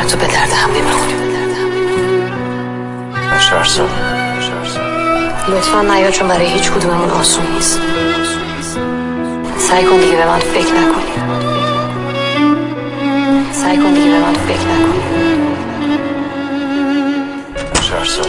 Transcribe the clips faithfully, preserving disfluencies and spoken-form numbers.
تو به درد هم نمیخوری. چهار سال لطفا نیا، چون برای هیچ کدوممون آسون نیست. سعی کن دیگه به من فکر نکنی. سعی کن دیگه به من فکر نکنی. چهار سال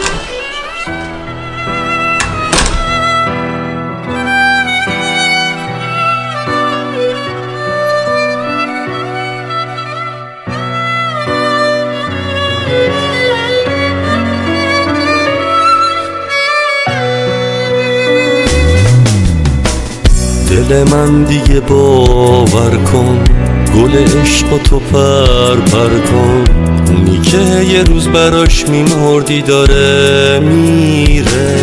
دل من دیگه باور کن، گل عشق تو پر پر کن. اونی که یه روز براش میمردی داره میره.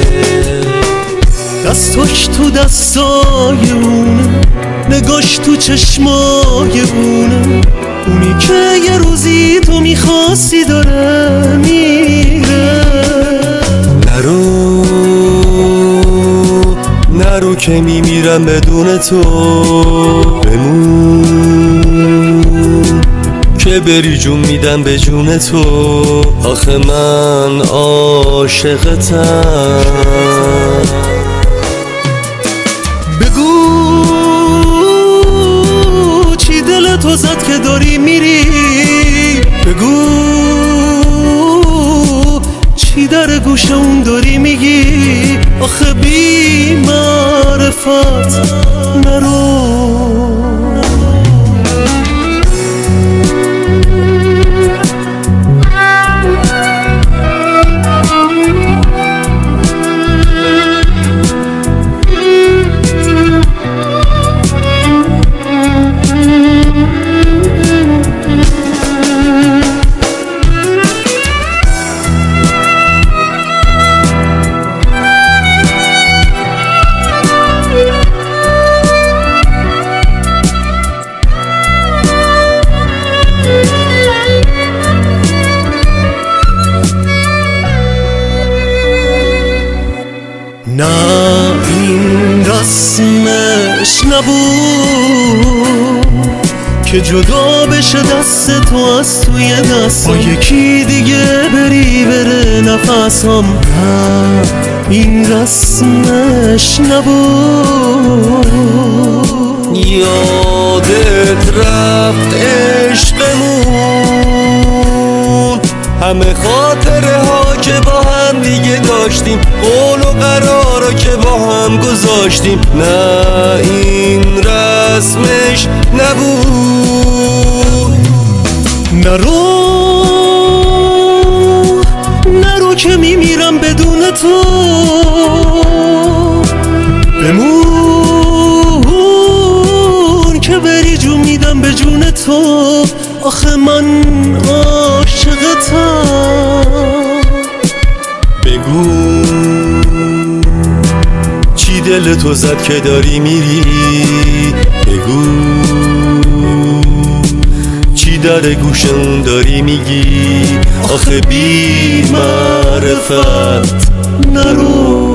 دستاش تو دستای اونه، نگاش تو چشمای اونه. اونی که یه روزی تو میخواستی داره میره. نرو نرو که میمیرم بدون تو، بمون که بری جون میدم به جون تو. آخه من عاشقتم. بگو چی دل تو زد که داری میری. بگو چی در گوش اون داری میگی. آخه بی معرفت نرو. نه این رسمش نبود که جدا بشه دست تو از توی دست با یکی دیگه بری بره نفسم. نه این رسمش نبود. یادت رفت عشقمون، همه خاطره ها که با هم دیگه داشتیم، قول و قرارا که با هم گذاشتیم. نه این رسمش نبود. نرو نرو که میمیرم بدون تو. بمون که بری جون میدم به جون تو. آخه من عاشقتم. بگو چی دل تو زد که داری میری. بگو چی در گوشم داری میگی. آخه بی معرفت نرو.